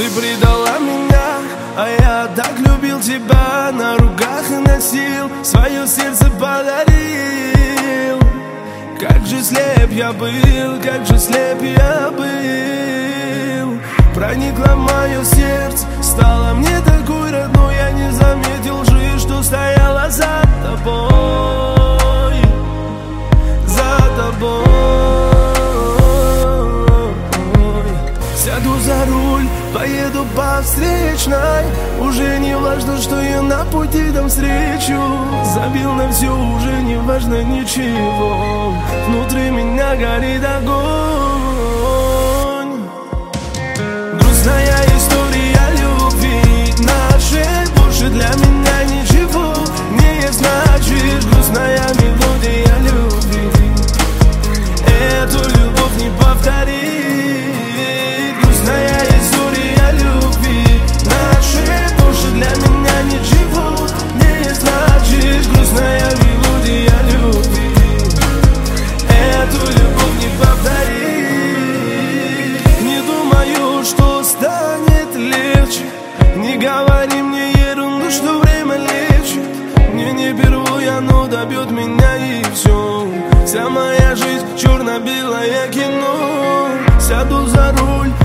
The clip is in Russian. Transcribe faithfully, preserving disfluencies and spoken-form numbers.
Ты предала меня, а я так любил тебя. На руках и носил, свое сердце подарил. Как же слеп я был, как же слеп я был. Проникла в мое сердце, стала мне такой родной. Я не заметил лжи, что стояла за тобой, за тобой. Сяду за руль, поеду по встречной. Уже не важно, что я на пути там встречу. Забил на все, уже не важно ничего. Внутри меня горит огонь. Грустная история любви нашей больше для меня ничего не значит. Грустная мелодия любви эту любовь не повторит. Грустная история любви нашей больше для меня ничего не значит. Грустная мелодия любви эту любовь не повторит. Не думаю, что станет легче. Не говори мне ерунду, что время лечит. Мне не впервые оно добьет меня и все. Вся моя жизнь черно-белое кино. Сяду за руль,